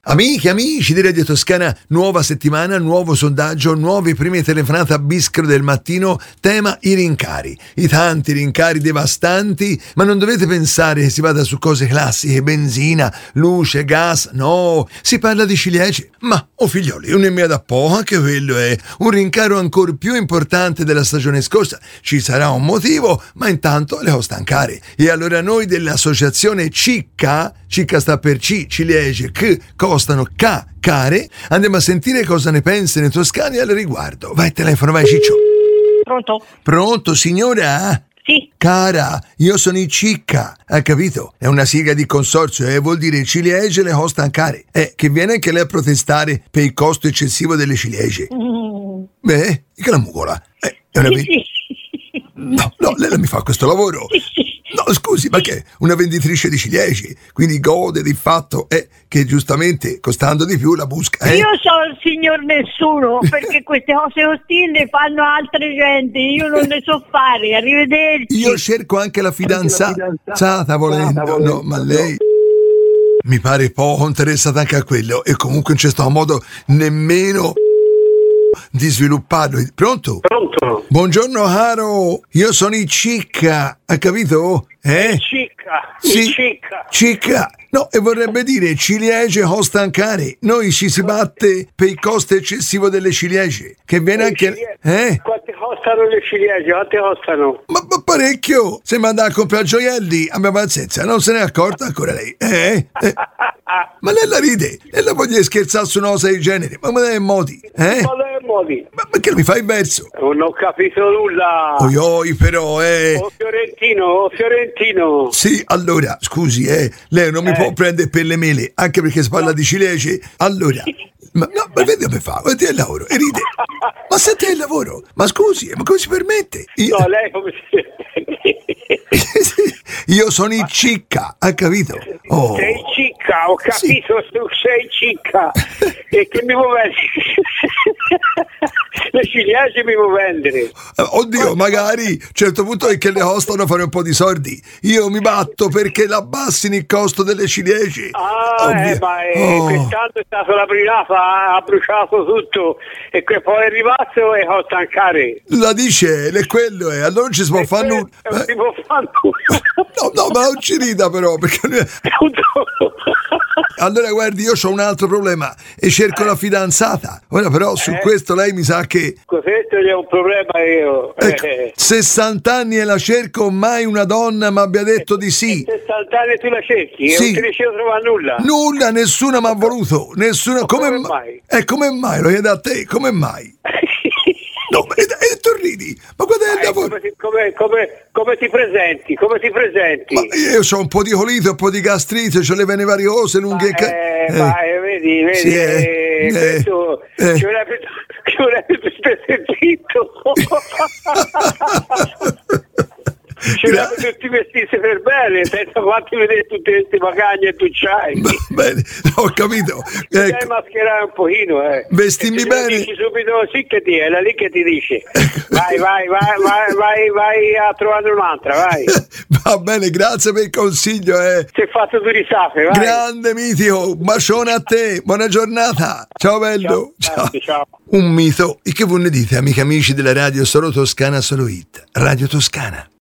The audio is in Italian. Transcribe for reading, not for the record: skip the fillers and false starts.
Amiche, amici di Radio Toscana, nuova settimana, nuovo sondaggio, nuove prime telefonate a Bischero del mattino, tema i rincari. I tanti rincari devastanti, ma non dovete pensare che si vada su cose classiche, benzina, luce, gas, no, si parla di ciliegie. Ma, figlioli, non è mia da poco, anche quello è un rincaro ancora più importante della stagione scorsa. Ci sarà un motivo, ma intanto le ho stancare. E allora noi dell'associazione Cicca sta per C, ciliegie, costano care, andiamo a sentire cosa ne pensano i toscani al riguardo. Vai, telefono, vai Ciccio. Pronto? Pronto, signora? Sì. Cara, io sono i Cicca, ha capito? È una sigla di consorzio e vuol dire ciliegie le costano care. Che viene anche lei a protestare per il costo eccessivo delle ciliegie. Beh, che la mucola. È una Sì. No, lei mi fa questo lavoro. Sì. No, scusi, ma che è una venditrice di ciliegie, quindi gode del fatto che giustamente costando di più la busca. Io so il signor nessuno, perché queste cose ostili le fanno altre gente, io non le so fare. Arrivederci. Io cerco anche la fidanzata volendo, no, ma lei mi pare poco interessata anche a quello e comunque in questo modo nemmeno di svilupparlo. Pronto? Pronto? Buongiorno caro, io sono i Cicca, ha capito? Cicca. No, e vorrebbe dire ciliegie costano care. Noi ci si batte per il costo eccessivo delle ciliegie, che viene anche... Quante costano le ciliegie? Quante costano? Ma parecchio! Se mi andava a comprare gioielli, abbia pazienza, non se ne è accorta ancora lei. Ma lei la ride, e la voglio scherzare su una cosa del genere, ma dai modi, Modi. Ma perché mi fai il verso? Non ho capito nulla. Oi, però, Oh Fiorentino. Sì, allora, scusi, lei non mi può prendere per le mele, anche perché si parla di ciliegie. Allora, ma vedi come fa? Guardi il lavoro, e ride. Ma senti il lavoro? Ma scusi, ma come si permette? No, lei come si Io sono il Cicca, ha capito? Oh. Sei Cicca, ho capito, Sì. sei Cicca. E che mi vuoi vendere? Le ciliegie mi vuoi vendere? Oddio, magari a un certo punto è che le costano fare un po' di soldi. Io mi batto perché l'abbassino il costo delle ciliegie. Quest'anno è stato la primata, ha bruciato tutto e che poi è rimasto e costa care. La dice, è quello è, allora non ci si può fare nulla. Non si può fare nulla. No, ma non ci rida però, perché... Allora guardi, io ho un altro problema e cerco la fidanzata. Ora però su questo lei mi sa che... Questo è un problema io. 60 anni e la cerco, mai una donna mi abbia detto di sì. 60 anni tu la cerchi Sì. e non ti riesci a trovare nulla. Nulla, nessuna mi ha voluto. Nessuna. Come mai? Come mai? Lo chiedo a te, come mai? No, e tu ridi, ma guarda il lavoro. Come ti presenti? Ma io ho un po' di colite, un po' di gastrite, ho le vene variose, lunghe. Vedi, Sì, questo ci vorrebbe stare zitto. Ci vorrebbe tutti vestiti per bene, senza farti vedere tutte queste magagne e tu c'hai. Bene, ho capito. Devi mascherare un pochino, Vestimmi bene. Dici subito sì che ti è, là lì che ti dice. Vai a trovare un'altra, vai. Va bene, grazie per il consiglio, Si è fatto due risate, vai. Grande mitico, un bacione a te, buona giornata. Ciao bello. Ciao. Un mito. E che voi ne dite, amici della radio Solo Toscana, Solo Hit? Radio Toscana.